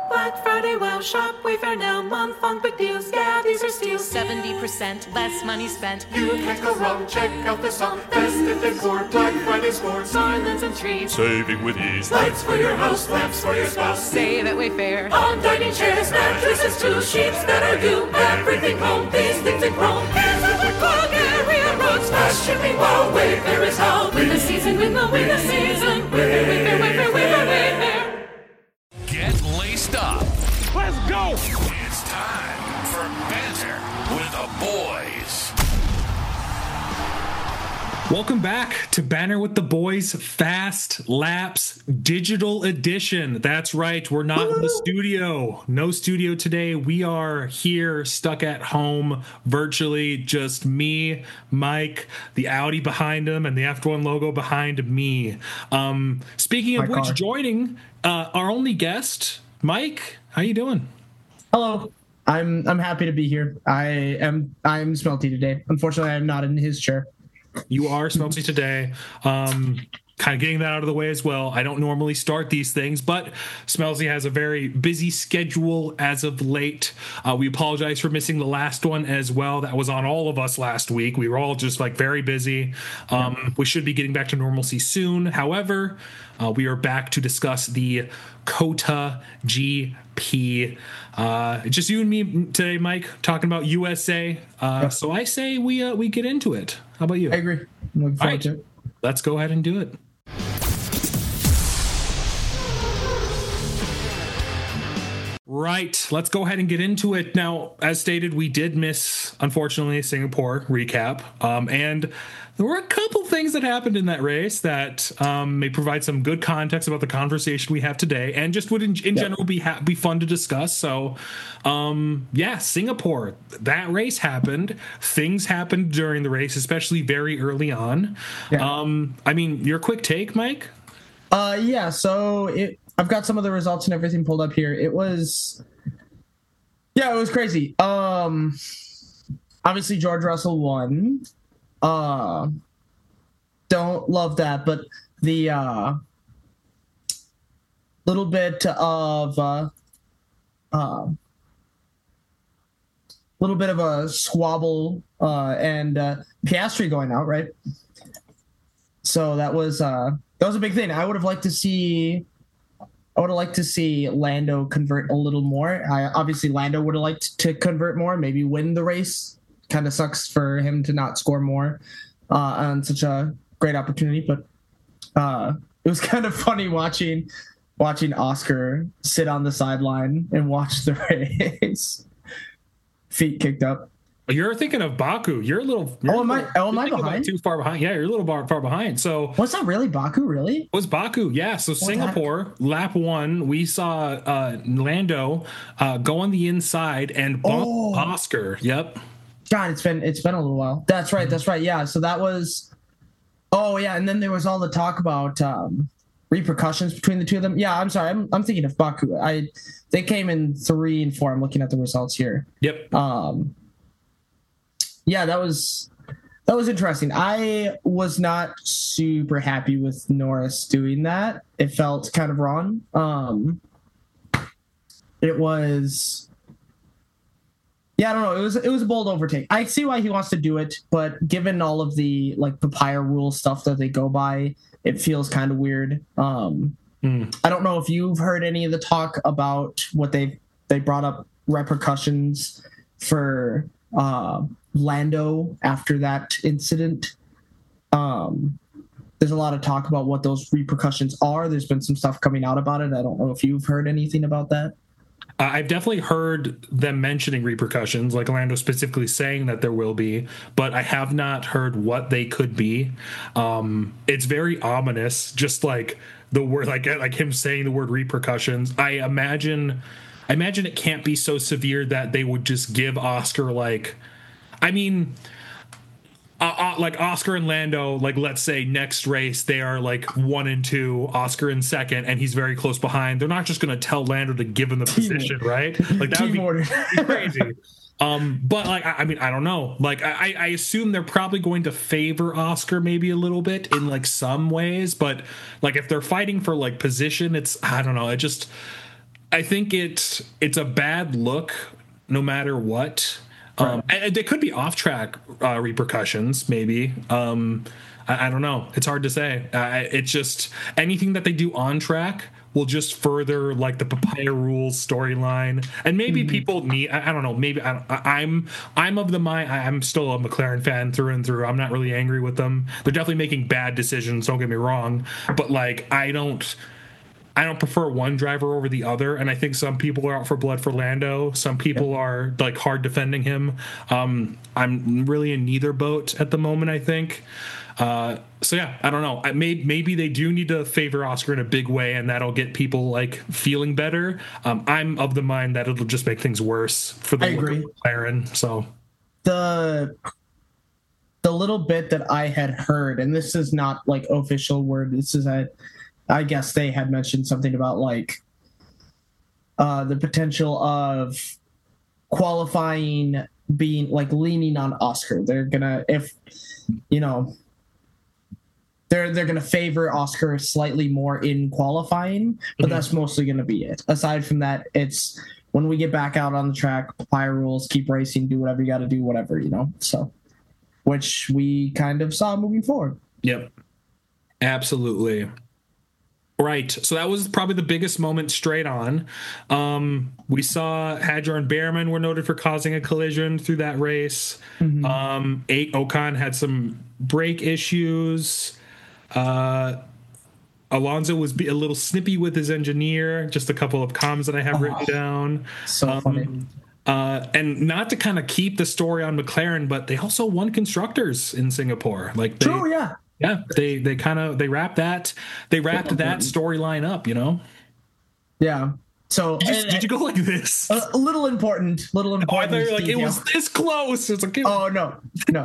Black Friday, wow, shop, Wayfair now, month long big deals, yeah, these are steals. 70% less money spent. You can't go wrong, check out this song. Festive decor, Black Friday scores, garlands and trees. Saving with ease. Lights for your house, lamps for your spouse. Save at Wayfair. On dining chairs, mattresses too, sheets that are you. Everything home, these things in chrome. Here's a quick plug, area rugs, fast shipping, wow, Wayfair is how. Win the season, win the season. Wayfair, Wayfair, Wayfair, Wayfair, Wayfair. Get laced up. Let's go! It's time for Banter with the Boys. Welcome back to Banter with the Boys Fast Laps Digital Edition. That's right, we're not in the studio. No studio today. We are here stuck at home virtually. Just me, Mike, the Audi behind him, and the F1 logo behind me. Speaking of which, joining our only guest, Mike. How you doing? Hello. I'm happy to be here. I'm Smelty today. Unfortunately, I'm not in his chair. You are Smelty today. Kind of getting that out of the way as well. I don't normally start these things, but Smelty has a very busy schedule as of late. We apologize for missing the last one as well. That was on all of us last week. We were all just very busy. We should be getting back to normalcy soon. However, we are back to discuss the COTA GP. Just you and me today, Mike, talking about USA. So I say we get into it. How about you? I agree. I'm looking forward to it. Let's go ahead and do it. Right, let's go ahead and get into it. Now, as stated, we did miss, unfortunately, Singapore recap. And there were a couple things that happened in that race that may provide some good context about the conversation we have today, and just would in general be fun to discuss. So, Singapore, that race happened. Things happened during the race, especially very early on. Yeah. Your quick take, Mike? I've got some of the results and everything pulled up here. It was crazy. Obviously George Russell won. Don't love that, but the little bit of a squabble and Piastri going out, right? So that was a big thing. I would have liked to see Lando convert a little more. Obviously, Lando would have liked to convert more, maybe win the race. Kind of sucks for him to not score more on such a great opportunity. But it was kind of funny watching Oscar sit on the sideline and watch the race, feet kicked up. You're thinking of Baku. Am I behind? Too far behind. Yeah, you're a little far behind. So was that really Baku? Really? It was Baku. Yeah. So Singapore, lap 1, we saw Lando go on the inside and bump Oscar. Yep. God, it's been a little while. That's right. Yeah. So that was. Oh yeah, and then there was all the talk about repercussions between the two of them. Yeah, I'm sorry. I'm thinking of Baku. They came in 3 and 4. I'm looking at the results here. Yep. Yeah, that was interesting. I was not super happy with Norris doing that. It felt kind of wrong. It was, I don't know. It was a bold overtake. I see why he wants to do it, but given all of the papaya rule stuff that they go by, it feels kind of weird. I don't know if you've heard any of the talk about what they brought up repercussions for Lando after that incident. There's a lot of talk about what those repercussions are. There's been some stuff coming out about it. I don't know if you've heard anything about that. I've definitely heard them mentioning repercussions, like Lando specifically saying that there will be, but I have not heard what they could be. It's very ominous, just like the word, like him saying the word repercussions. I imagine it can't be so severe that they would just give Oscar Oscar and Lando, let's say next race they are 1 and 2, Oscar in second, and he's very close behind. They're not just going to tell Lando to give him the position, right? That would be crazy. But I don't know. I assume they're probably going to favor Oscar maybe a little bit in some ways, but if they're fighting for position, it's, I don't know. I think it's a bad look no matter what. And there could be off track repercussions, maybe. I don't know. It's hard to say. It's just anything that they do on track will just further like the Papaya Rules storyline, and maybe people need. I don't know. Maybe I'm of the mind. I'm still a McLaren fan through and through. I'm not really angry with them. They're definitely making bad decisions. Don't get me wrong, but like I don't prefer one driver over the other, and I think some people are out for blood for Lando. Some people are like hard defending him. I'm really in neither boat at the moment, I think. So yeah, I don't know. Maybe they do need to favor Oscar in a big way, and that'll get people like feeling better. I'm of the mind that it'll just make things worse for the McLaren. So the little bit that I had heard, and this is not like official word. This is I guess they had mentioned something about like the potential of qualifying being like leaning on Oscar. They're gonna, if you know, they're gonna favor Oscar slightly more in qualifying, but that's mostly gonna be it. Aside from that, it's when we get back out on the track, Papaya Rules, keep racing, do whatever you got to do, whatever, you know. So, which we kind of saw moving forward. Yep, absolutely. Right. So that was probably the biggest moment straight on. We saw Hadjar and Behrman were noted for causing a collision through that race. Ocon had some brake issues. Alonso was a little snippy with his engineer. Just a couple of comms that I have written down. So funny. And not to kind of keep the story on McLaren, but they also won constructors in Singapore. Like True, yeah. Yeah, they wrapped that storyline up, you know. Yeah. So did you go like this? A little important. Oh, I thought you were like, it was this close. It's like, oh no.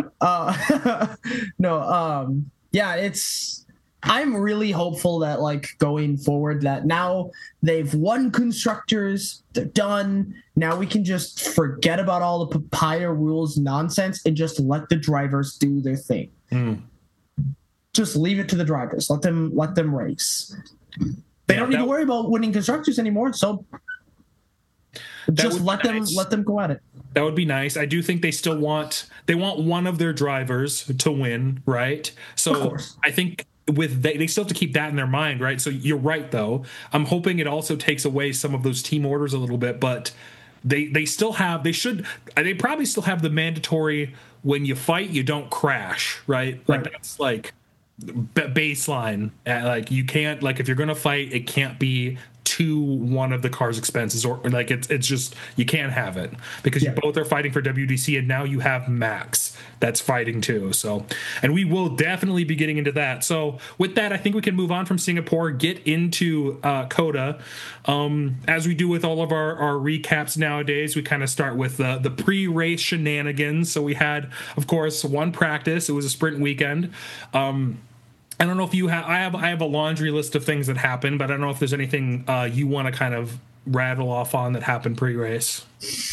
No. Yeah, I'm really hopeful that like going forward that now they've won constructors, they're done. Now we can just forget about all the Papaya Rules nonsense and just let the drivers do their thing. Just leave it to the drivers. Let them race. They don't need to worry about winning constructors anymore. So just let them go at it. That would be nice. I do think they still want one of their drivers to win, right? So I think they still have to keep that in their mind, right? So you're right, though. I'm hoping it also takes away some of those team orders a little bit, but they probably still have the mandatory when you fight you don't crash, right? Like that's like baseline. Like you can't, like if you're gonna fight, it can't be to one of the car's expenses, or like it's just you can't have it because you both are fighting for WDC, and now you have Max that's fighting too. So, and we will definitely be getting into that. So with that, I think we can move on from Singapore, get into COTA. As we do with all of our recaps nowadays, we kind of start with the pre-race shenanigans. So we had, of course, one practice. It was a sprint weekend. I don't know if you have. I have a laundry list of things that happened, but I don't know if there's anything you want to kind of rattle off on that happened pre-race.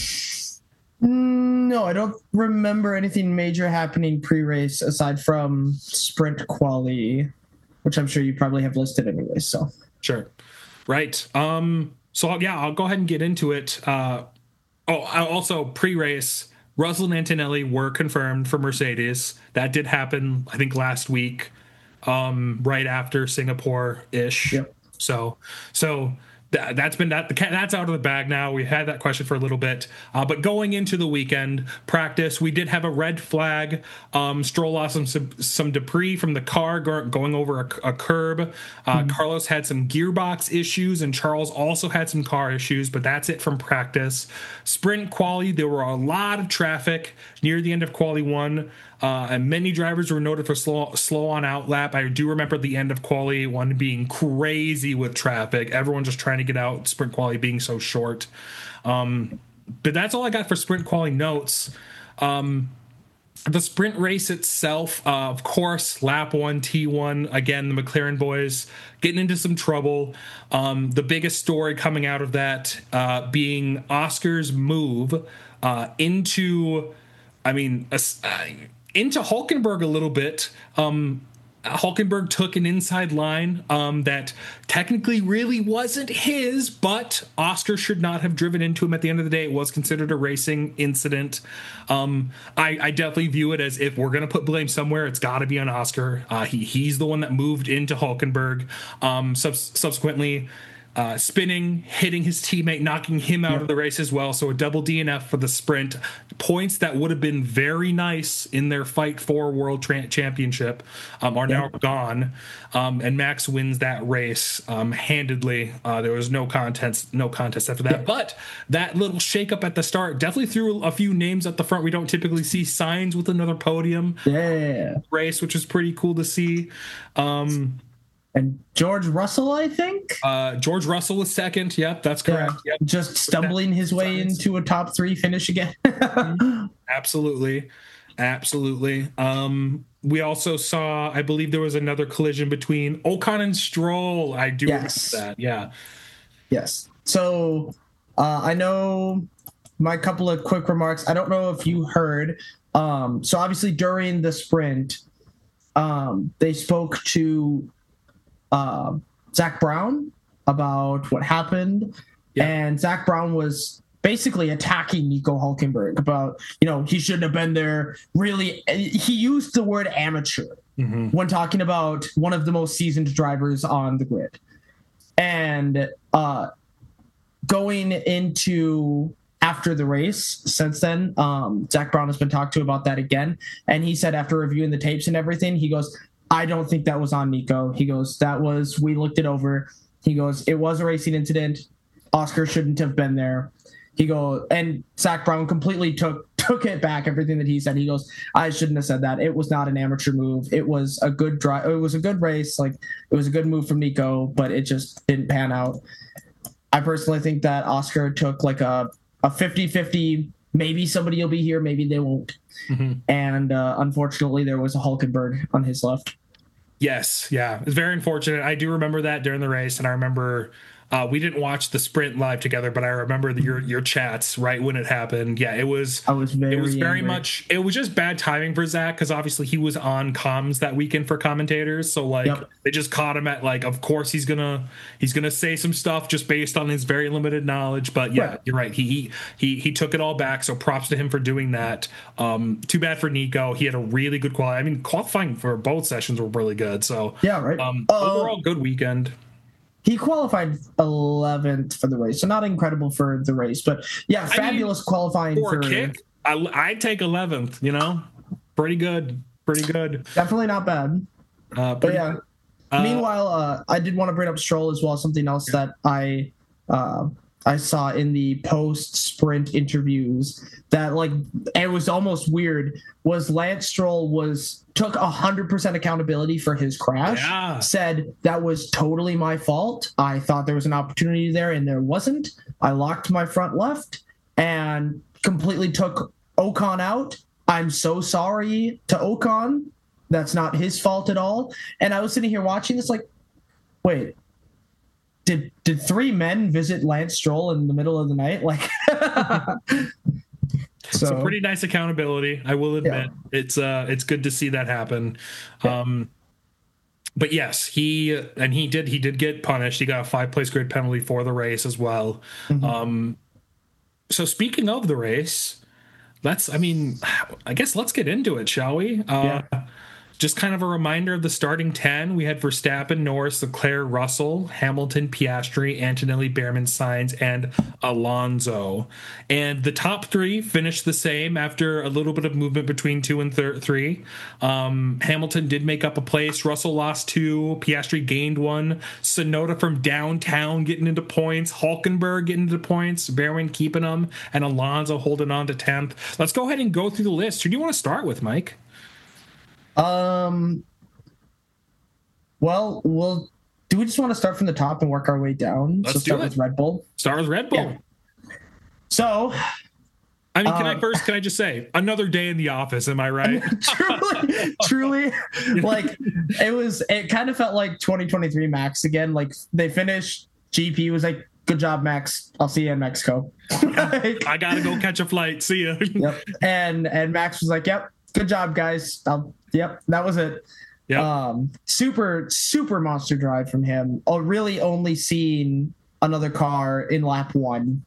No, I don't remember anything major happening pre-race aside from sprint quali, which I'm sure you probably have listed anyway. So sure, right. So yeah, I'll go ahead and get into it. Also pre-race, Russell and Antonelli were confirmed for Mercedes. That did happen, I think, last week. Right after Singapore-ish. Yep. So that's out of the bag now. We had that question for a little bit, but going into the weekend practice, we did have a red flag. Stroll lost some debris from the car going over a curb. Carlos had some gearbox issues, and Charles also had some car issues, but that's it from practice. Sprint quali, there were a lot of traffic near the end of quali 1. And many drivers were noted for slow on out lap. I do remember the end of quali 1 being crazy with traffic. Everyone just trying to get out, sprint quali being so short. But that's all I got for sprint quali notes. The sprint race itself, of course, lap 1, T1, again, the McLaren boys getting into some trouble. The biggest story coming out of that being Oscar's move into Hulkenberg a little bit. Hulkenberg took an inside line that technically really wasn't his, but Oscar should not have driven into him. At the end of the day, it was considered a racing incident. I definitely view it as, if we're going to put blame somewhere, it's got to be on Oscar. He's the one that moved into Hulkenberg. Subsequently, spinning, hitting his teammate, knocking him out of the race as well. So a double DNF for the sprint. Points that would have been very nice in their fight for World Championship are now gone. And Max wins that race handedly. There was no contest after that. But that little shakeup at the start definitely threw a few names at the front. We don't typically see Sainz with another podium race, which is pretty cool to see. And George Russell, I think. George Russell was second. Yep, that's correct. Yeah, yep. Just stumbling his way into a top 3 finish again. Absolutely. We also saw, I believe there was another collision between Ocon and Stroll. I do remember that. Yeah. Yes. So I know my couple of quick remarks. I don't know if you heard. So obviously during the sprint, they spoke to Zach Brown about what happened, and Zach Brown was basically attacking Nico Hulkenberg about, he shouldn't have been there. Really, he used the word amateur when talking about one of the most seasoned drivers on the grid. And going into after the race since then, Zach Brown has been talked to about that again, and he said after reviewing the tapes and everything, he goes, I don't think that was on Nico. He goes, we looked it over. He goes, it was a racing incident. Oscar shouldn't have been there. He goes, and Zach Brown completely took it back, everything that he said. He goes, I shouldn't have said that. It was not an amateur move. It was a good drive. It was a good race. Like, it was a good move from Nico, but it just didn't pan out. I personally think that Oscar took like a 50-50. Maybe somebody will be here, maybe they won't. And unfortunately, there was a Hulkenberg on his left. Yes, yeah. It's very unfortunate. I do remember that during the race, and I remember we didn't watch the sprint live together, but I remember your chats right when it happened. Yeah, it was very much, it was just bad timing for Zach, because obviously he was on comms that weekend for commentators, so they just caught him at, of course he's gonna say some stuff just based on his very limited knowledge. But you're right, he took it all back, so props to him for doing that. Too bad for Nico. He had a really good qualifying for both sessions were really good, so overall good weekend. He qualified 11th for the race, so not incredible for the race, but fabulous qualifying for a kick. I'd take 11th. Pretty good. Definitely not bad. But yeah. Meanwhile, I did want to bring up Stroll as well. Something else that I saw in the post-sprint interviews that it was almost weird, was Lance Stroll took 100% accountability for his crash, said that was totally my fault. I thought there was an opportunity there and there wasn't. I locked my front left and completely took Ocon out. I'm so sorry to Ocon. That's not his fault at all. And I was sitting here watching this wait, did 3 men visit Lance Stroll in the middle of the night? So pretty nice accountability, I will admit. It's good to see that happen. But yes, he did get punished. He got a 5-place grid penalty for the race as well. So speaking of the race, I guess let's get into it, shall we? Just kind of a reminder of the starting 10. We had Verstappen, Norris, Leclerc, Russell, Hamilton, Piastri, Antonelli, Behrman, Sainz, and Alonso. And the top 3 finished the same after a little bit of movement between 2 and 3. Hamilton did make up a place. Russell lost 2. Piastri gained 1. Tsunoda from downtown getting into points. Hulkenberg getting into points. Behrman keeping them. And Alonso holding on to 10th. Let's go ahead and go through the list. Who do you want to start with, Mike? Well, do we just want to start from the top and work our way down? Let's start with Red Bull. Start with Red Bull. Yeah. So, can I just say, another day in the office, am I right? truly, it kind of felt like 2023 Max again. They finished, GP was like, good job, Max. I'll see you in Mexico. I gotta go catch a flight. See ya. Yep. And Max was like, yep. Good job, guys. Yep, that was it. Yeah. Super monster drive from him. Really only seen another car in lap 1.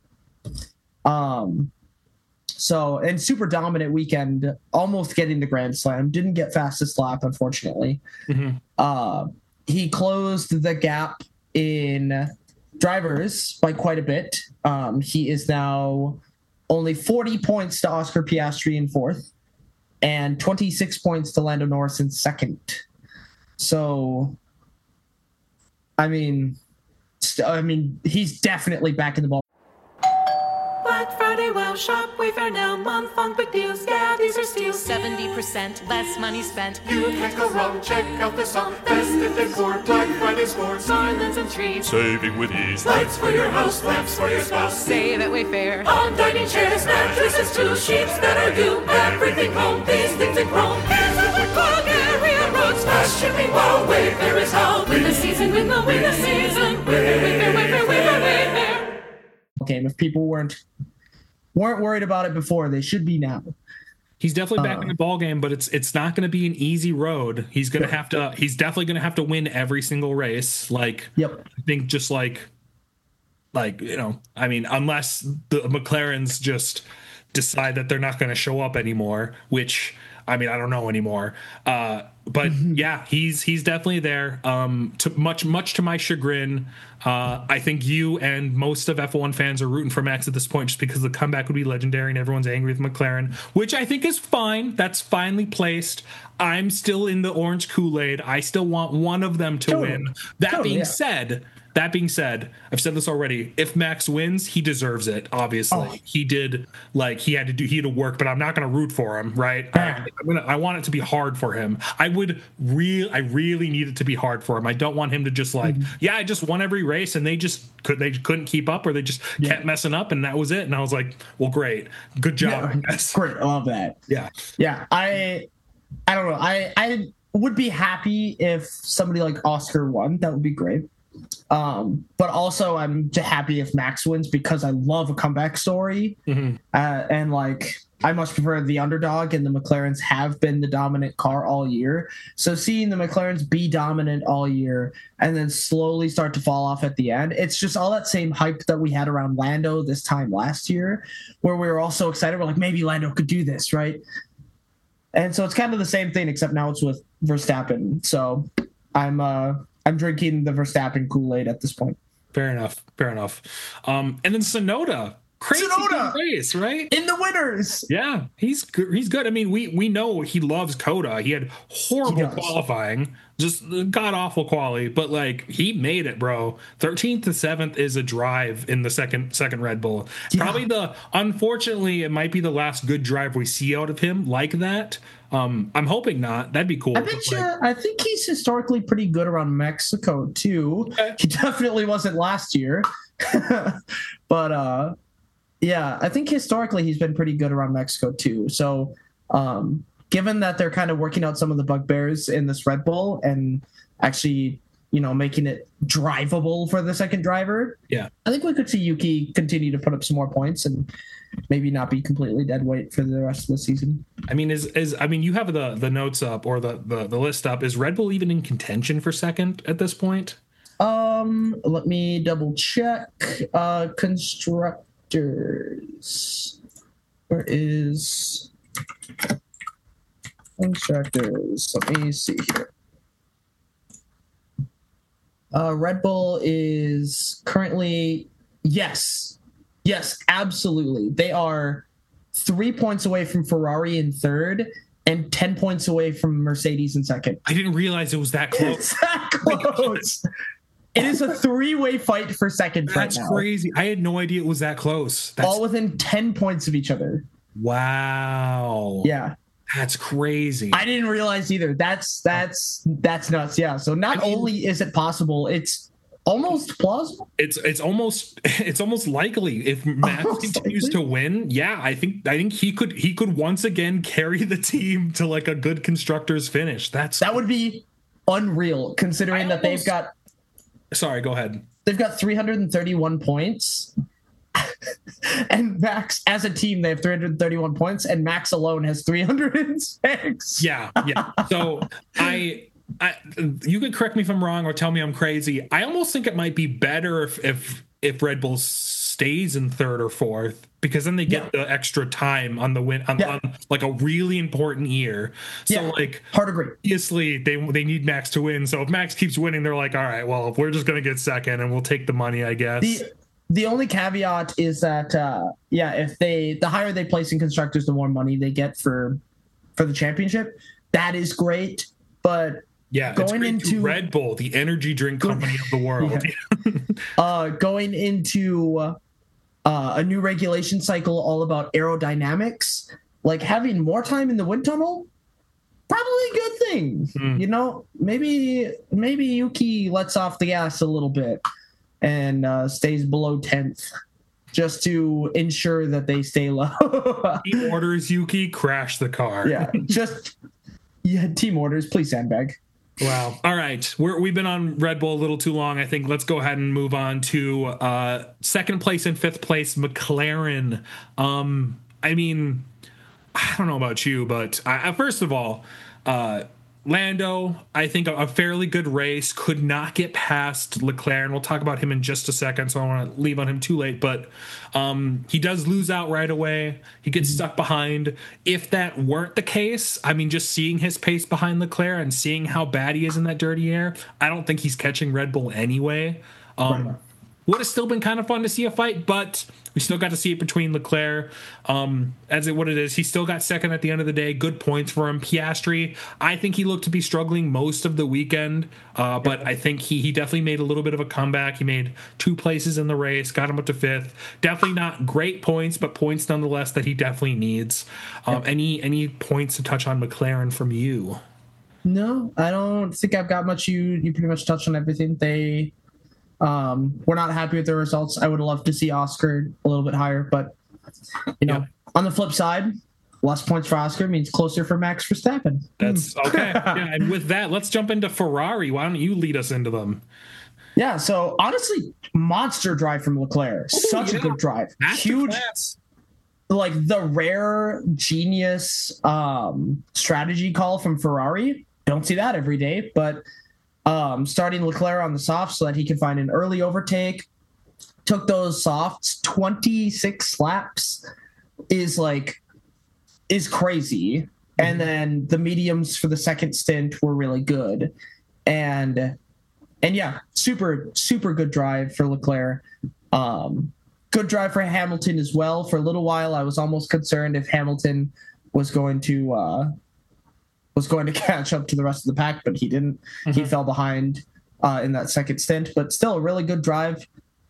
So, and super dominant weekend, almost getting the Grand Slam. Didn't get fastest lap, unfortunately. He closed the gap in drivers by quite a bit. He is now only 40 points to Oscar Piastri in 4th and 26 points to Lando Norris in 2nd. So, I mean, he's definitely back in the ball. Black Friday, wow, shop, Wayfair now, month-long big deals. Yeah, these are steals. 70% less money spent. You can't go wrong. Check out this song. Festive decor, Black Friday scores. Garlands and trees. Saving with ease. Lights for your house, lamps for your spouse. Save at Wayfair. On dining chairs, mattresses, too, sheets that are you. Everything home, these things in chrome. Here's what the clock area runs. Fast shipping, wow, Wayfair is how. Win the season, win the season. Wayfair, Wayfair, Wayfair, Wayfair. Game. If people weren't worried about it before, they should be now. He's definitely back in the ball game, but it's not going to be an easy road. He's definitely going to have to win every single race. Like, yep. I think just like I mean, unless the McLarens just decide that they're not going to show up anymore, which, I mean, I don't know anymore. But yeah, he's definitely there. Much to my chagrin, I think you and most of F1 fans are rooting for Max at this point just because the comeback would be legendary and everyone's angry with McLaren, which I think is fine. That's finely placed. I'm still in the orange Kool-Aid. I still want one of them to win. That being said, I've said this already. If Max wins, he deserves it. Obviously, he did. Like he had to work, but I'm not going to root for him, right? I want it to be hard for him. I really need it to be hard for him. I don't want him to just I just won every race, and they couldn't keep up, or they just kept messing up, and that was it. And I was like, well, great, good job. Yeah, great, I love that. Yeah. I don't know. I would be happy if somebody like Oscar won. That would be great. But also I'm happy if Max wins because I love a comeback story. And I much prefer the underdog, and the McLarens have been the dominant car all year. So seeing the McLarens be dominant all year and then slowly start to fall off at the end, it's just all that same hype that we had around Lando this time last year, where we were all so excited. We're like, maybe Lando could do this, right? And so it's kind of the same thing, except now it's with Verstappen. So I'm drinking the Verstappen Kool-Aid at this point. Fair enough. And then Tsunoda. Crazy good race, right? In the winners. Yeah, he's good. I mean, we know he loves Coda. He had horrible qualifying, just god-awful quali, but like he made it, bro. 13th to 7th is a drive in the second Red Bull. Yeah. Probably unfortunately, it might be the last good drive we see out of him like that. I'm hoping not. That'd be cool. I think he's historically pretty good around Mexico too. Okay. He definitely wasn't last year, but yeah, I think historically he's been pretty good around Mexico too. So, given that they're kind of working out some of the bugbears in this Red Bull and actually, making it drivable for the second driver, yeah, I think we could see Yuki continue to put up some more points and maybe not be completely dead weight for the rest of the season. I mean, you have the notes up or the list up. Is Red Bull even in contention for second at this point? Let me double check. Constructors. Where is constructors? Let me see here. Red Bull is currently yes, absolutely. They are 3 points away from Ferrari in third and 10 points away from Mercedes in second. I didn't realize it was that close. It's that close. It is a three-way fight for second right now. That's crazy. I had no idea it was that close. All within 10 points of each other. Wow. Yeah. That's crazy. I didn't realize either. That's nuts. Yeah. So only is it possible, it's almost plausible. It's almost likely if Max continues to win. Yeah, I think he could once again carry the team to like a good constructors finish. That would be unreal considering that they've got. Sorry, go ahead. They've got 331 points. And Max, as a team, they have 331 points, and Max alone has 306. Yeah. So You could correct me if I'm wrong or tell me I'm crazy. I almost think it might be better if Red Bull stays in third or fourth, because then they get the extra time on the win on like a really important year. So like, hard agree. Obviously they need Max to win. So if Max keeps winning, they're like, all right, well, we're just gonna get second and we'll take the money, I guess. The only caveat is that if the higher they place in constructors, the more money they get for the championship. That is great, but going into Red Bull, the energy drink company of the world, going into a new regulation cycle all about aerodynamics, like having more time in the wind tunnel, probably a good thing. You know, maybe Yuki lets off the gas a little bit and stays below 10th just to ensure that they stay low. He orders Yuki, crash the car. Team orders, please sandbag. Wow. All right. We've been on Red Bull a little too long. I think let's go ahead and move on to second place and fifth place, McLaren. I mean, I don't know about you, but first of all, Lando, I think a fairly good race, could not get past Leclerc, and we'll talk about him in just a second, so I don't want to leave on him too late, but he does lose out right away. He gets stuck behind. If that weren't the case, I mean, just seeing his pace behind Leclerc and seeing how bad he is in that dirty air, I don't think he's catching Red Bull anyway. Would have still been kind of fun to see a fight, but we still got to see it between Leclerc. What it is, he still got second at the end of the day. Good points for him. Piastri, I think he looked to be struggling most of the weekend, but I think he definitely made a little bit of a comeback. He made 2 places in the race, got him up to 5th. Definitely not great points, but points nonetheless that he definitely needs. Any points to touch on McLaren from you? No, I don't think I've got much. You pretty much touched on everything. We're not happy with the results. I would love to see Oscar a little bit higher, but on the flip side, less points for Oscar means closer for Max Verstappen. That's okay. And with that, let's jump into Ferrari. Why don't you lead us into them? Yeah, so honestly, monster drive from Leclerc. Such a good drive. Huge. Class. Like the rare genius strategy call from Ferrari. Don't see that every day, but starting Leclerc on the softs so that he can find an early overtake. Took those softs 26 laps is crazy. And then the mediums for the second stint were really good. And super, super good drive for Leclerc. Good drive for Hamilton as well. For a little while, I was almost concerned if Hamilton was going to catch up to the rest of the pack, but he didn't. He fell behind in that second stint, but still a really good drive.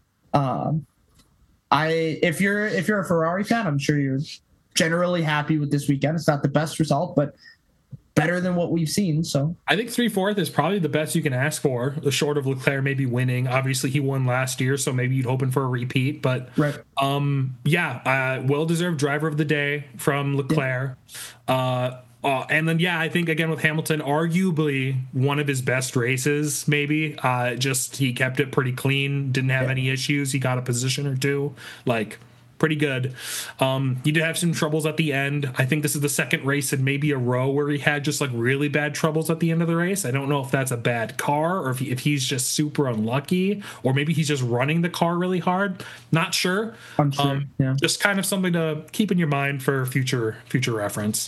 If you're a Ferrari fan, I'm sure you're generally happy with this weekend. It's not the best result, but better than what we've seen. So I think 3/4 is probably the best you can ask for, the short of Leclerc maybe winning. Obviously he won last year, so maybe you'd hoping for a repeat, but well-deserved driver of the day from Leclerc. And then, I think, again, with Hamilton, arguably one of his best races, maybe. Just he kept it pretty clean, didn't have any issues. He got a position or two, pretty good. He did have some troubles at the end. I think this is the second race in maybe a row where he had just really bad troubles at the end of the race. I don't know if that's a bad car or if he's just super unlucky, or maybe he's just running the car really hard. Not sure. I'm sure. Just kind of something to keep in your mind for future reference.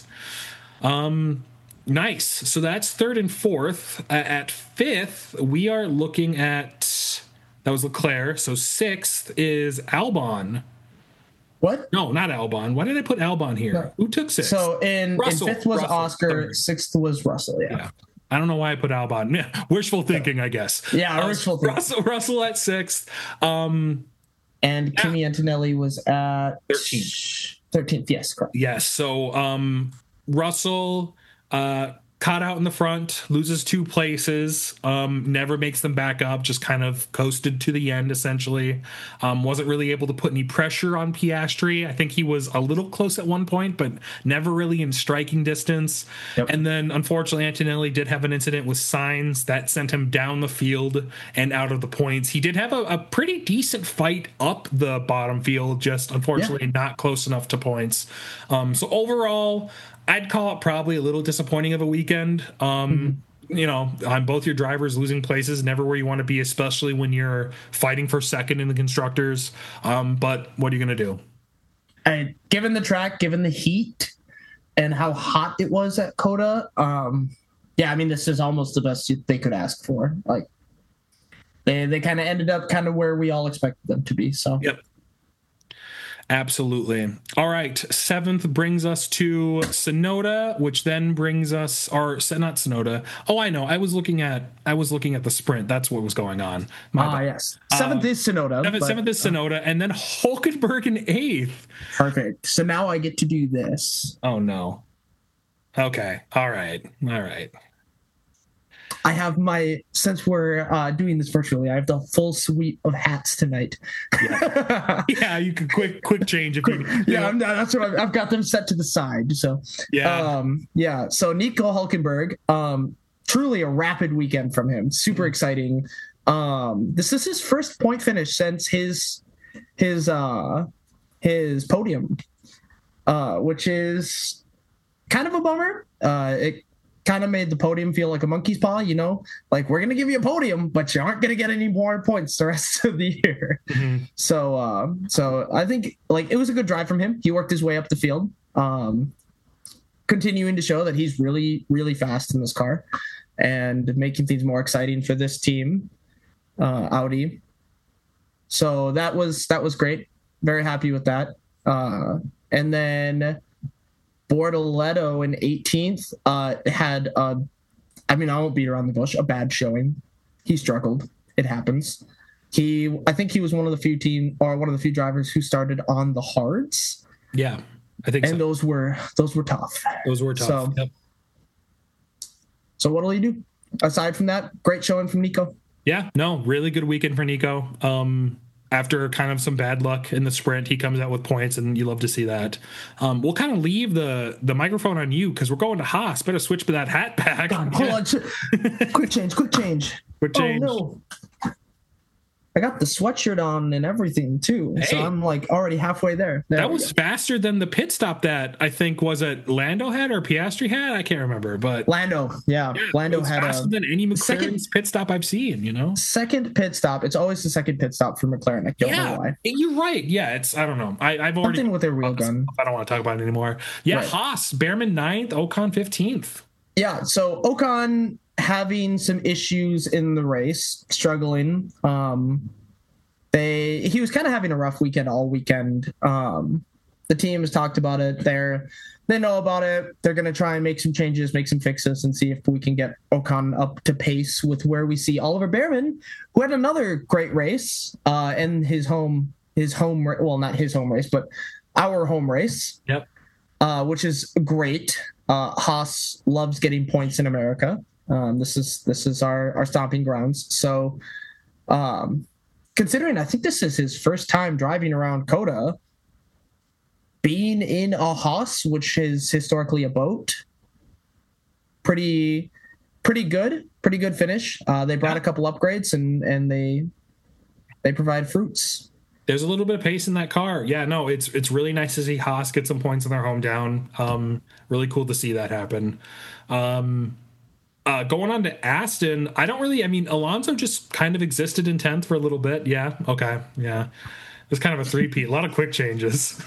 Nice. So that's third and fourth. At fifth, we are looking at, that was Leclerc. So sixth is Albon. What? No, not Albon. Why did I put Albon here? No. Who took sixth? So in fifth was Russell. Oscar. Sixth was Russell. Yeah. I don't know why I put Albon. Wishful thinking, I guess. Yeah, wishful thinking. Russell at sixth. And Kimi Antonelli was at 13th. Yes, correct. Yes. So Russell caught out in the front, loses 2 places, never makes them back up, just kind of coasted to the end, essentially. Wasn't really able to put any pressure on Piastri. I think he was a little close at one point, but never really in striking distance. Yep. And then, unfortunately, Antonelli did have an incident with Sainz that sent him down the field and out of the points. He did have a pretty decent fight up the bottom field, just unfortunately not close enough to points. So overall, I'd call it probably a little disappointing of a weekend. on both your drivers losing places, never where you want to be, especially when you're fighting for second in the constructors. But what are you going to do? And given the track, given the heat and how hot it was at COTA, this is almost the best they could ask for. Like they kind of ended up kind of where we all expected them to be. So yep. Absolutely. All right. 7th brings us to Sonoda, which then brings us, or not Sonoda. Oh, I know. I was looking at the sprint. That's what was going on. Yes. 7th is Sonoda. 7th is Sonoda, and then Hulkenberg in 8th. Perfect. So now I get to do this. Oh no. Okay. All right. I have since we're doing this virtually, I have the full suite of hats tonight. Yeah, you can quick change if you. That's what I've got them set to the side. So So Nico Hulkenberg, truly a rapid weekend from him. Super exciting. This is his first point finish since his podium, which is kind of a bummer. It kind of made the podium feel like a monkey's paw, like we're going to give you a podium, but you aren't going to get any more points the rest of the year. Mm-hmm. So I think it was a good drive from him. He worked his way up the field, continuing to show that he's really, really fast in this car and making things more exciting for this team, Audi. So that was great. Very happy with that. And then Bortoleto in 18th had I won't beat around the bush, a bad showing. He struggled. It happens. I think he was one of the few drivers who started on the hards. Yeah, I think. And those were tough. Those were tough. So what'll he do? Aside from that, great showing from Nico. Yeah, no, really good weekend for Nico. After kind of some bad luck in the sprint, he comes out with points, and you love to see that. We'll kind of leave the microphone on you because we're going to Haas. Better switch to that hat back. Hold on. Quick change. Quick change. Oh, no. I got the sweatshirt on and everything too. Hey. So I'm already halfway there. That was faster than the pit stop that I think was it Lando had or Piastri had? I can't remember, but Lando. Yeah. Lando had faster than any McLaren's pit stop I've seen, Second pit stop. It's always the second pit stop for McLaren. I don't know why. You're right. Yeah, I don't know. I've already something with their wheel gun. I don't want to talk about it anymore. Yeah, right. Haas, Behrman 9th, Ocon 15th. Yeah, so Ocon having some issues in the race, struggling. He was kind of having a rough weekend all weekend. The team has talked about it. They know about it. They're going to try and make some changes, make some fixes, and see if we can get Ocon up to pace with where we see Oliver Behrman, who had another great race in his home. Well, not his home race, but our home race. Yep. Which is great. Haas loves getting points in America. This is our stomping grounds. So, considering I think this is his first time driving around COTA, being in a Haas, which is historically a boat, pretty good finish. They brought a couple upgrades and they provide fruits. There's a little bit of pace in that car. Yeah, no, it's really nice to see Haas get some points in their hometown. Really cool to see that happen. Going on to Aston, Alonso just kind of existed in 10th for a little bit. Yeah, okay, yeah. It's kind of a three-peat. A lot of quick changes.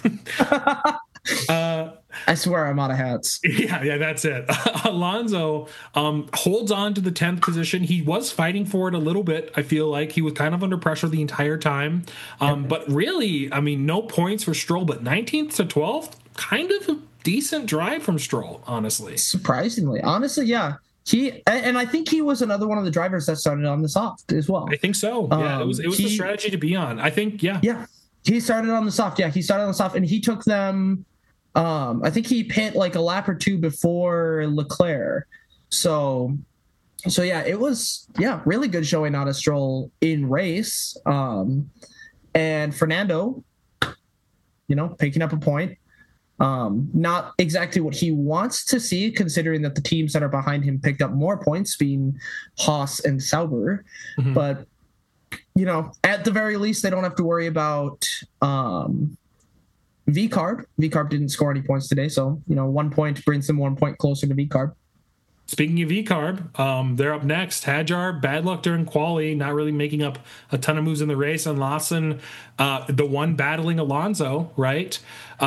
I swear I'm out of hats. Yeah, that's it. Alonso holds on to the 10th position. He was fighting for it a little bit. I feel like he was kind of under pressure the entire time. But really, no points for Stroll, but 19th to 12th, kind of a decent drive from Stroll, honestly. Surprisingly. Honestly, yeah. I think he was another one of the drivers that started on the soft as well. I think so. Yeah, it was the strategy to be on. I think, yeah. Yeah, he started on the soft. Yeah, he started on the soft, and he took them. I think he pit like a lap or two before Leclerc. So yeah, it was really good showing out of Stroll in race. And Fernando, picking up a point. Not exactly what he wants to see, considering that the teams that are behind him picked up more points, being Haas and Sauber. Mm-hmm. But, at the very least, they don't have to worry about VCARB. VCARB didn't score any points today, so, 1 point brings them 1 point closer to VCARB. Speaking of E-Carb, they're up next. Hadjar, bad luck during quali, not really making up a ton of moves in the race. And Lawson, the one battling Alonso, right?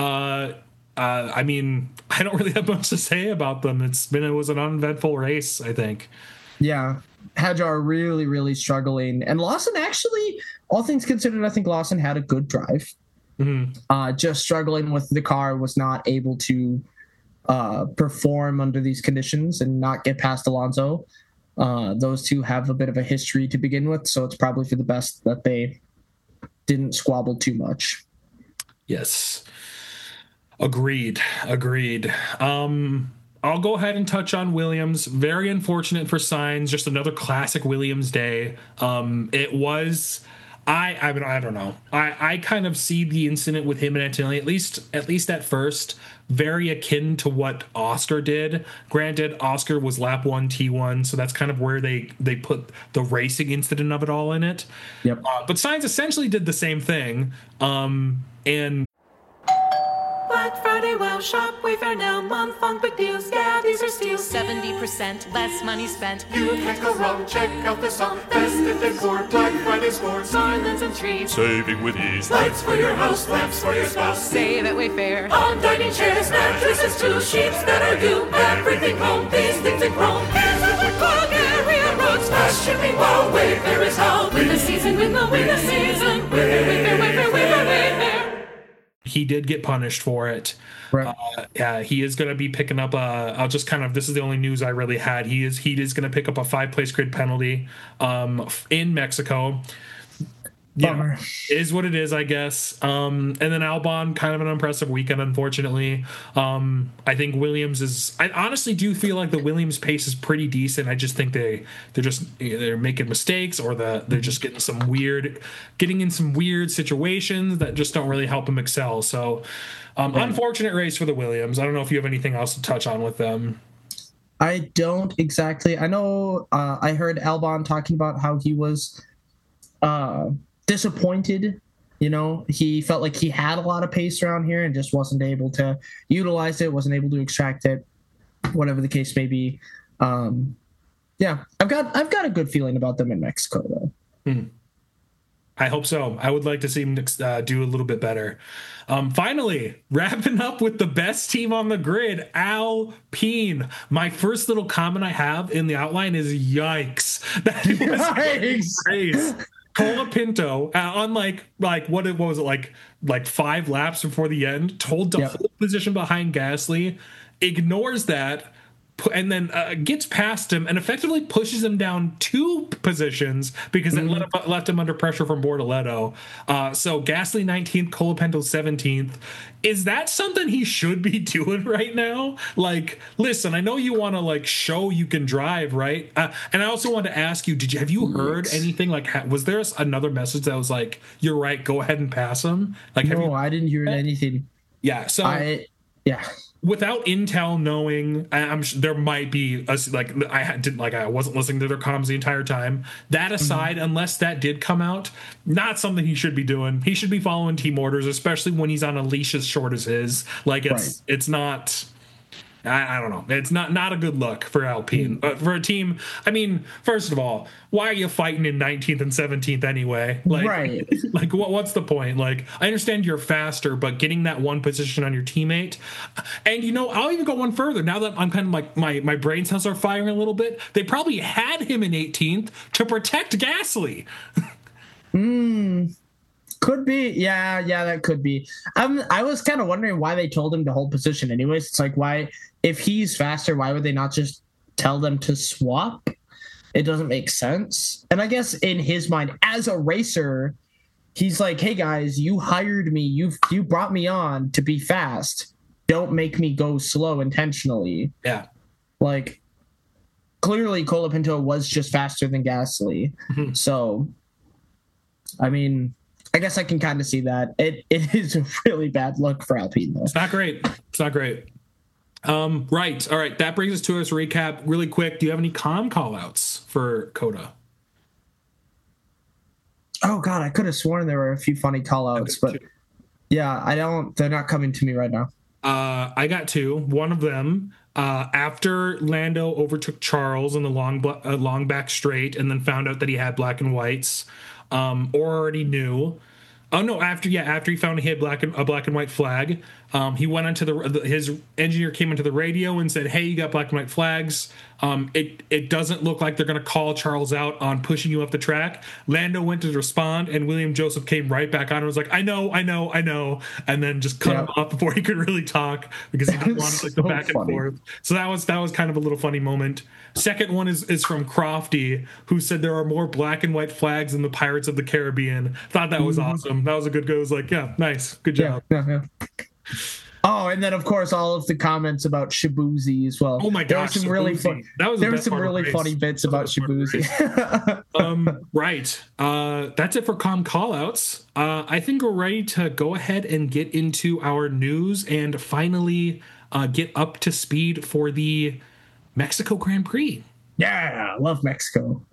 I mean, I don't really have much to say about them. It was an uneventful race, I think. Yeah. Hadjar really, really struggling. And Lawson actually, all things considered, I think Lawson had a good drive. Mm-hmm. Just struggling with the car, was not able to perform under these conditions and not get past Alonso. Those two have a bit of a history to begin with, so it's probably for the best that they didn't squabble too much. Yes. Agreed. I'll go ahead and touch on Williams. Very unfortunate for Sainz. Just another classic Williams day. It was. I mean, I don't know. I kind of see the incident with him and Antonelli, at least at first, very akin to what Oscar did. Granted, Oscar was lap 1 T1, so that's kind of where they put the racing incident of it all in it. Yep. But Sainz essentially did the same thing. And Black Friday, wow, shop, Wayfair now, month-long big deals, yeah, these are steals. 70% less money spent. You can't go wrong, check out this song. Festive decor, Black Friday scores. Garlands and trees, Saving with ease. Lights for your house, lamps for your spouse. save at Wayfair. On dining chairs, mattresses too, sheets that are you. Everything home, these things in chrome. Here's the Woodcock area rugs. Fast shipping, wow, Wayfair is how. Win the season, win the season. Wayfair. he did get punished for it. Right. He is going to be picking up I'll just kind of, this is the only news I really had. He is going to pick up a 5-place grid penalty in Mexico. Bummer. Is what it is, I guess. And then Albon, kind of an impressive weekend, unfortunately. I think Williams I honestly do feel like the Williams pace is pretty decent. I just think they're making mistakes, or they're just getting in some weird situations that just don't really help them excel. So unfortunate race for the Williams. I don't know if you have anything else to touch on with them. I don't exactly. I know I heard Albon talking about how he was disappointed. He felt like he had a lot of pace around here and just wasn't able to utilize it, wasn't able to extract it, whatever the case may be. I've got a good feeling about them in Mexico, though. I hope so. I would like to see him do a little bit better. Finally, wrapping up with the best team on the grid, Alpine. My first little comment I have in the outline is yikes. That was Yikes. Colapinto, on what was it, like 5 laps before the end, told to hold position behind Gasly, ignores that, and then gets past him and effectively pushes him down 2 positions because it left him under pressure from Bortoleto. So Gasly 19th, Colapinto 17th. Is that something he should be doing right now? Listen, I know you want to show you can drive, right? And I also want to ask you, have you heard anything? Was there another message that was like, "You're right, go ahead and pass him"? No, I didn't hear anything. Yeah. So without Intel knowing, I'm sure there might be I wasn't listening to their comms the entire time. That aside, unless that did come out, not something he should be doing. He should be following team orders, especially when he's on a leash as short as his. It's not. I don't know. It's not a good look for Alpine. For a team, I mean, first of all, why are you fighting in 19th and 17th anyway? Right. What's the point? I understand you're faster, but getting that one position on your teammate. And, I'll even go one further. Now that I'm kind of my brain cells are firing a little bit, they probably had him in 18th to protect Gasly. Could be. Yeah, that could be. I was kind of wondering why they told him to hold position anyways. It's why, if he's faster, why would they not just tell them to swap? It doesn't make sense. And I guess in his mind, as a racer, he's like, hey guys, you hired me. You brought me on to be fast. Don't make me go slow intentionally. Yeah. Clearly Colapinto was just faster than Gasly. Mm-hmm. So, I mean, I guess I can kind of see that. It is a really bad look for Alpine, though. It's not great. Right. All right. That brings us to us recap really quick. Do you have any call outs for Coda? Oh God, I could have sworn there were a few funny call outs, but yeah, I don't. They're not coming to me right now. I got 2. One of them, After Lando overtook Charles in the long back straight, and then found out that he had black and whites, or already knew. Oh no! After he found he had a black and white flag, he went onto his engineer came into the radio and said, "Hey, you got black and white flags. It doesn't look like they're going to call Charles out on pushing you up the track." Lando went to respond, and William Joseph came right back on and was like, "I know," and then just cut him off before he could really talk because he didn't want to the back and forth. So that was kind of a little funny moment. Second one is from Crofty, who said there are more black and white flags in the Pirates of the Caribbean. Thought that was awesome. That was a good go. It was like, yeah, nice, good job. Yeah. Oh, and then of course all of the comments about Shabuzi as well. Oh my gosh, there were some really funny bits about Shabuzi. Right. That's it for callouts. I think we're ready to go ahead and get into our news and finally get up to speed for the Mexico Grand Prix. Yeah, love Mexico.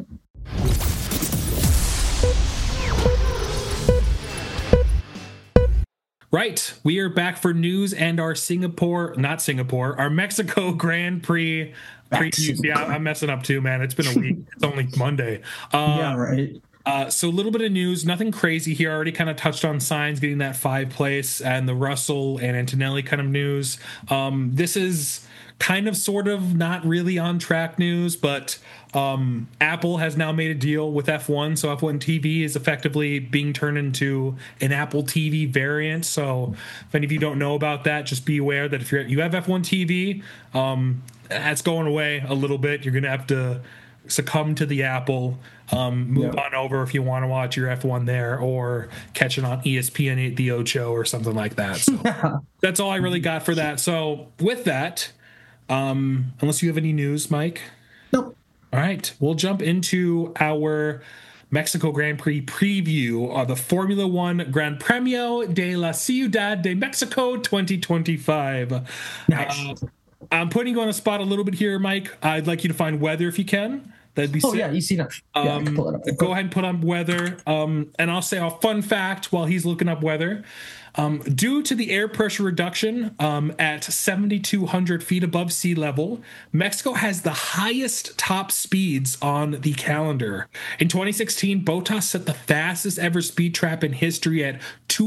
Right, we are back for news and our our Mexico Grand Prix previews. Yeah, I'm messing up too, man. It's been a week. It's only Monday. Yeah, right. So a little bit of news, nothing crazy here. I already kind of touched on Sainz getting that 5th place and the Russell and Antonelli kind of news. This is kind of sort of not really on track news, but Apple has now made a deal with F1, so F1 TV is effectively being turned into an Apple TV variant. So if any of you don't know about that, just be aware that if you have F1 TV, that's going away a little bit. You're going to have to succumb to the Apple, move on over if you want to watch your F1 there, or catch it on ESPN, the Ocho, or something like that. So that's all I really got for that. So with that, unless you have any news, Mike? Nope. All right, we'll jump into our Mexico Grand Prix preview of the Formula One Gran Premio de la Ciudad de Mexico 2025. Nice. I'm putting you on a spot a little bit here, Mike. I'd like you to find weather if you can. That'd be sick. Yeah, you see that. Yeah, I can pull it up. Go ahead and put on weather. And I'll say a fun fact while he's looking up weather. Due to the air pressure reduction at 7,200 feet above sea level, Mexico has the highest top speeds on the calendar. In 2016, Bottas set the fastest ever speed trap in history at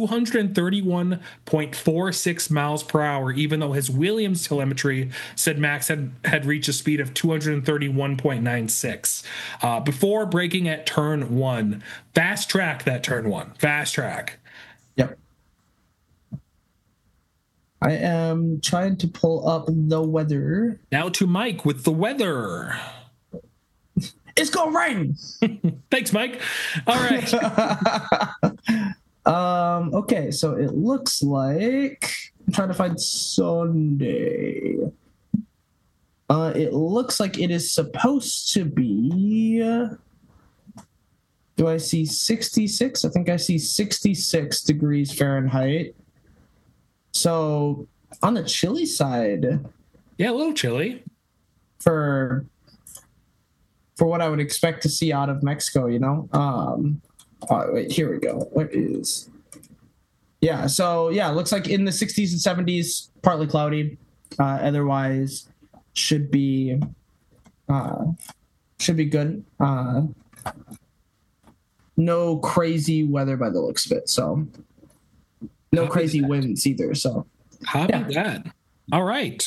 231.46 miles per hour, even though his Williams telemetry said Max had reached a speed of 231.96 before braking at turn 1. Fast track that turn 1. Fast track. Yep. I am trying to pull up the weather. Now to Mike with the weather. It's gonna rain. Thanks, Mike. All right. Okay, so it looks like I'm trying to find Sunday. It looks like it is supposed to be. Do I see 66? I think I see 66 degrees Fahrenheit. So on the chilly side, yeah, a little chilly for what I would expect to see out of Mexico, you know. Wait, here we go. What is? Yeah, so yeah, it looks like in the 60s and 70s, partly cloudy. Otherwise, should be good. No crazy weather by the looks of it. So. No crazy winds either. So, how about that? All right.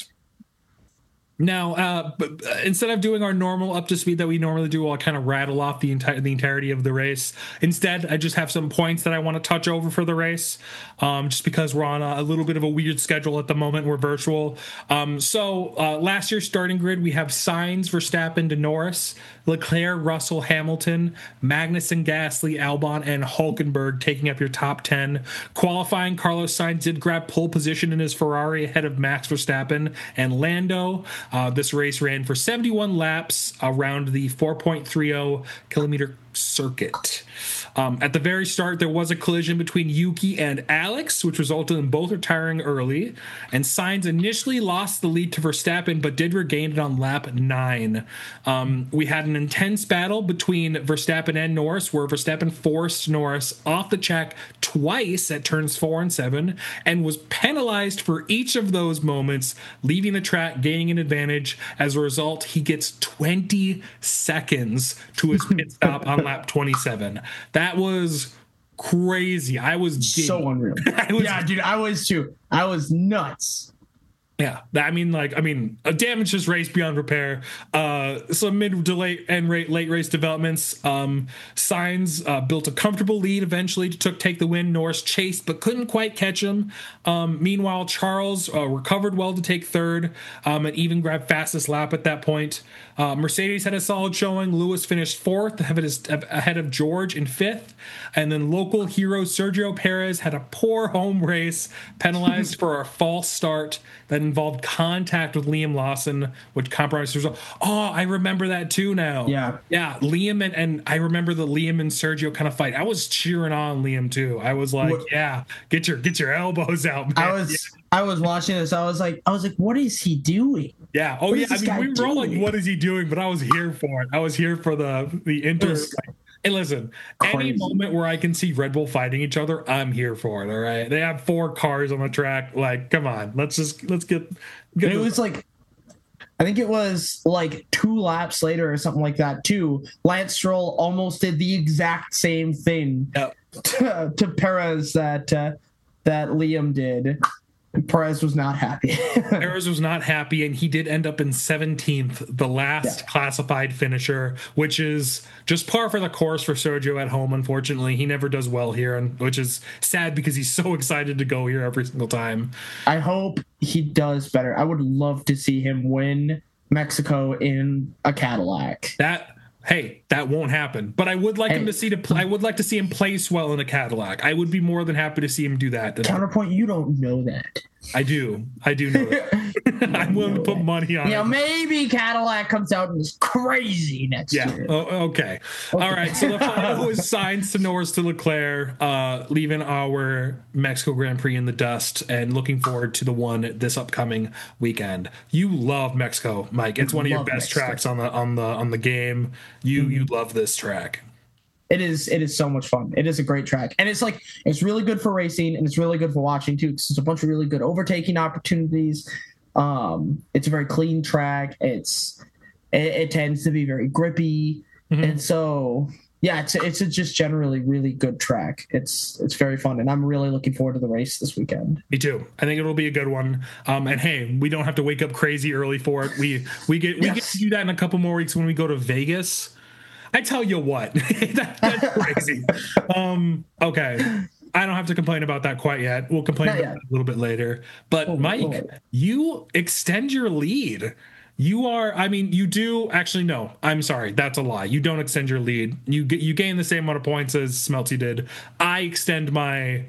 Now, instead of doing our normal up to speed that we normally do, I'll kind of rattle off the entirety of the race. Instead, I just have some points that I want to touch over for the race, just because we're on a little bit of a weird schedule at the moment. We're virtual. So last year's starting grid, we have Sainz, Verstappen to Norris, Leclerc, Russell, Hamilton, Magnussen, Gasly, Albon, and Hulkenberg taking up your top 10. Qualifying, Carlos Sainz did grab pole position in his Ferrari ahead of Max Verstappen and Lando. This race ran for 71 laps around the 4.30 kilometer circuit. At the very start, there was a collision between Yuki and Alex, which resulted in both retiring early. And Sainz initially lost the lead to Verstappen, but did regain it on lap 9. We had an intense battle between Verstappen and Norris, where Verstappen forced Norris off the track twice at turns 4 and 7, and was penalized for each of those moments, leaving the track, gaining an advantage. As a result, he gets 20 seconds to his pit stop on lap 27. That was crazy. I was giddy. So unreal. Yeah, dude, I was too. I was nuts. Yeah, a damageless race beyond repair. Some mid to late race developments. Sainz built a comfortable lead eventually to take the win. Norris chased but couldn't quite catch him. Meanwhile, Charles recovered well to take third and even grabbed fastest lap at that point. Mercedes had a solid showing. Lewis finished fourth ahead of George in fifth. And then local hero Sergio Perez had a poor home race, penalized for a false start that involved contact with Liam Lawson, which compromised the result. Oh, I remember that too now. Yeah. Liam and I remember the Liam and Sergio kind of fight. I was cheering on Liam too. I was like, get your elbows out, man. I was watching this. I was like, what is he doing? Yeah. Oh, yeah. I mean, we were all like, what is he doing? But I was here for it. I was here for the inter. And listen, any moment where I can see Red Bull fighting each other, I'm here for it. All right. They have 4 cars on the track. Like, come on. Let's get it was like, I think it was like 2 laps later or something like that too. Lance Stroll almost did the exact same thing to Perez that Liam did. Perez was not happy. Perez was not happy, and he did end up in 17th, the last classified finisher, which is just par for the course for Sergio at home. Unfortunately, he never does well here, and which is sad because he's so excited to go here every single time. I hope he does better. I would love to see him win Mexico in a Cadillac. That won't happen. But I would like him to I would like to see him place well in a Cadillac. I would be more than happy to see him do that. Counterpoint, you don't know that. I do know that. I'm willing to put money on it. Maybe Cadillac comes out and is crazy next year. Okay. All right. So the final was Sainz to Norris to Leclerc, leaving our Mexico Grand Prix in the dust and looking forward to the one this upcoming weekend. You love Mexico, Mike. It's one of your best tracks on the game. You love this track. It is so much fun. It is a great track. And it's really good for racing, and it's really good for watching too, because it's a bunch of really good overtaking opportunities. It's a very clean track. It tends to be very grippy. Mm-hmm. And so it's a just generally really good track. It's very fun, and I'm really looking forward to the race this weekend. Me too. I think it'll be a good one. And hey, we don't have to wake up crazy early for it. We get to do that in a couple more weeks when we go to Vegas. I tell you what, that's crazy. Okay. I don't have to complain about that quite yet. We'll complain about it a little bit later. But Mike, you extend your lead. You do actually. No, I'm sorry. That's a lie. You don't extend your lead. You gain the same amount of points as Smelty did. I extend my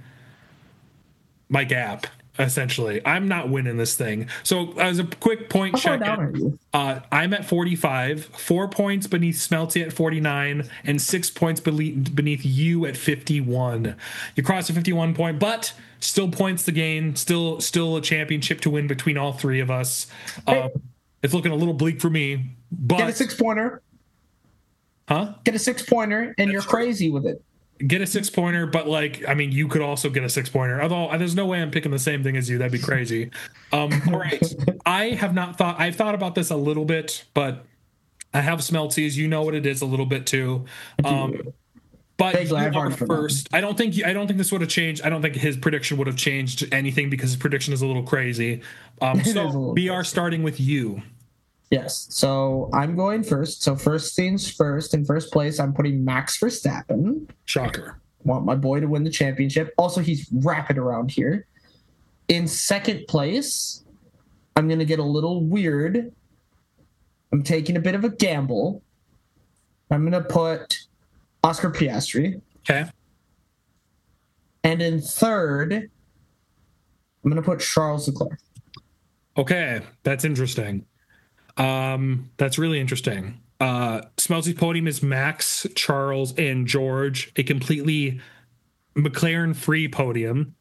gap. Essentially, I'm not winning this thing. So as a quick point check, I'm at 45, 4 points beneath Smelty at 49, and 6 points beneath you at 51. You crossed a 51 point, but still points to gain, still a championship to win between all 3 of us. It's looking a little bleak for me. But get a 6-pointer. Huh? Get a 6-pointer, and you're crazy with it. Get a 6-pointer, but you could also get a 6-pointer. Although there's no way I'm picking the same thing as you. That'd be crazy. All right. I've thought about this a little bit, but I have Smelties. You know what it is a little bit too. But you are first. I don't think this would have changed. I don't think his prediction would have changed anything because his prediction is a little crazy. So we are starting with you. Yes. So I'm going first. So first things first. In first place, I'm putting Max Verstappen. Shocker. Want my boy to win the championship. Also, he's rapid around here. In second place, I'm going to get a little weird. I'm taking a bit of a gamble. I'm going to put Oscar Piastri. Okay. And in third, I'm going to put Charles Leclerc. Okay. That's interesting. That's really interesting. Smelsy's podium is Max, Charles, and George. A completely McLaren-free podium.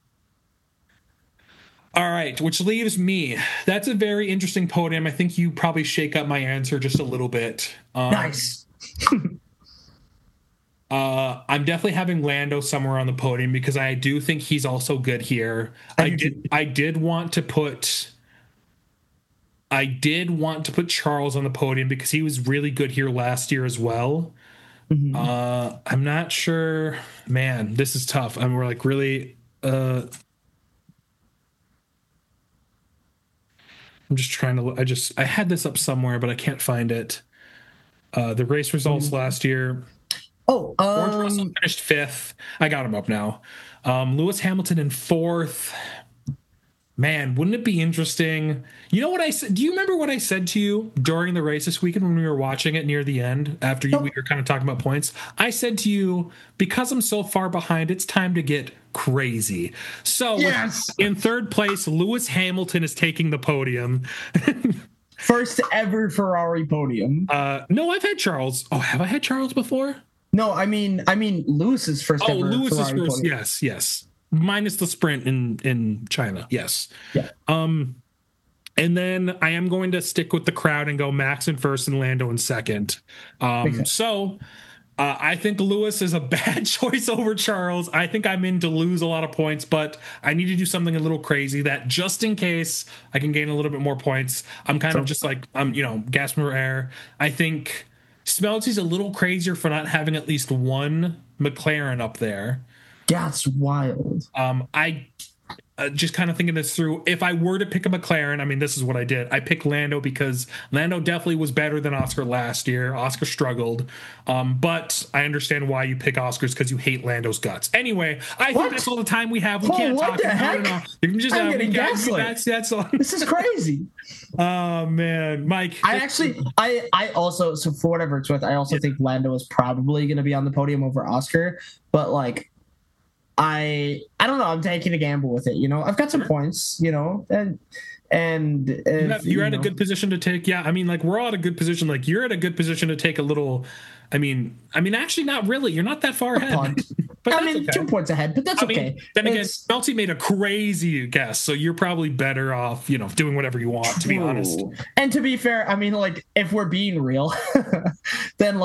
All right, which leaves me. That's a very interesting podium. I think you probably shake up my answer just a little bit. Nice. I'm definitely having Lando somewhere on the podium because I do think he's also good here. I did want to put Charles on the podium because he was really good here last year as well. Mm-hmm. I'm not sure. Man, this is tough. We're like really. I'm just trying to look. I had this up somewhere, but I can't find it. The race results last year. Oh, George Russell finished 5th. I got him up now. Lewis Hamilton in 4th. Man, wouldn't it be interesting? You know what I said? Do you remember what I said to you during the race this weekend when we were watching it near the end after we were kind of talking about points? I said to you, because I'm so far behind, it's time to get crazy. So yes. In 3rd place, Lewis Hamilton is taking the podium. First ever Ferrari podium. No, I've had Charles. Oh, have I had Charles before? No, I mean Lewis's first ever Lewis's Ferrari first. podium. Yes. Minus the sprint in China. Yes. Yeah. And then I am going to stick with the crowd and go Max in 1st and Lando in 2nd. I think Lewis is a bad choice over Charles. I think I'm in to lose a lot of points, but I need to do something a little crazy that just in case I can gain a little bit more points. I'm kind of just like, gasping for air. I think Smelty's a little crazier for not having at least one McLaren up there. That's wild. I just kind of thinking this through. If I were to pick a McLaren, this is what I did. I picked Lando because Lando definitely was better than Oscar last year. Oscar struggled. But I understand why you pick Oscars because you hate Lando's guts. Anyway, I think that's all the time we have. We can't talk. No. You can just I'm getting gaslit. That's all. This is crazy. Oh man, Mike. I also, so for whatever it's worth, I also think Lando is probably going to be on the podium over Oscar. But like, I don't know. I'm taking a gamble with it. I've got some points. And you're at a good position to take. Yeah, we're all at a good position. Like you're at a good position to take a little. Actually, not really. You're not that far ahead. But okay. 2 points ahead, but that's okay. Then again, Melty made a crazy guess, so you're probably better off, doing whatever you want. To be honest, and to be fair, if we're being real, then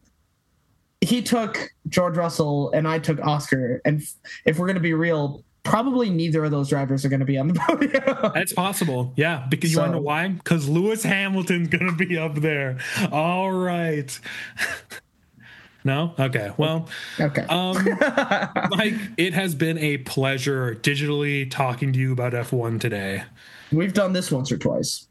he took George Russell and I took Oscar. And if we're going to be real, probably neither of those drivers are going to be on the podium. That's possible. Yeah. Because you want to know why? Because Lewis Hamilton's going to be up there. All right. No? Okay. Well, okay. Mike, it has been a pleasure digitally talking to you about F1 today. We've done this once or twice.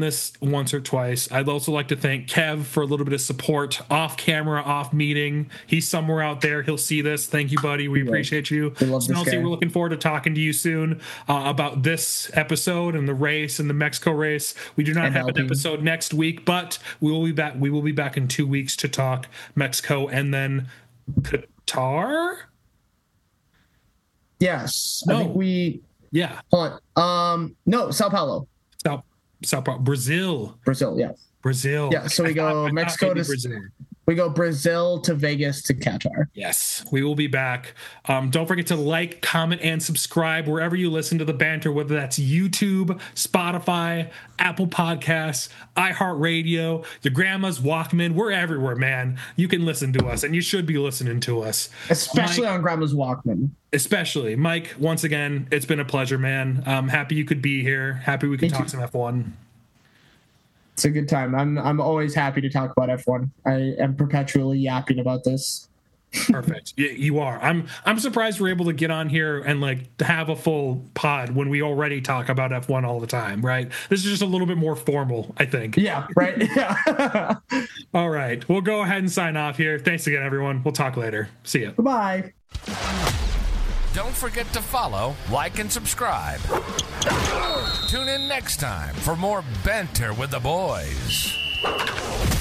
I'd also like to thank Kev for a little bit of support off camera, off meeting. He's somewhere out there. He'll see this. Thank you, buddy. We appreciate you. We love this guy. We're looking forward to talking to you soon about this episode and the race and the Mexico race. We do not have an episode next week, but we will be back. We will be back in 2 weeks to talk Mexico and then Qatar. Yes. I think we... Yeah. Hold on. No, Sao Paulo. Sao Paulo. Brazil. Yeah. Brazil. Yeah. So we go Mexico to Brazil. We go Brazil to Vegas to Qatar. Yes, we will be back. Don't forget to like, comment, and subscribe wherever you listen to the banter, whether that's YouTube, Spotify, Apple Podcasts, iHeartRadio, your grandma's Walkman. We're everywhere, man. You can listen to us, and you should be listening to us. Especially on grandma's Walkman. Especially. Mike, once again, it's been a pleasure, man. I'm happy you could be here. Happy we could talk some F1. It's a good time. I'm always happy to talk about F1. I am perpetually yapping about this. Perfect. You are. I'm surprised we're able to get on here and have a full pod when we already talk about F1 all the time, right? This is just a little bit more formal, I think. Yeah, right. Yeah. All right. We'll go ahead and sign off here. Thanks again, everyone. We'll talk later. See ya. Bye. Don't forget to follow, like, and subscribe. Tune in next time for more banter with the boys.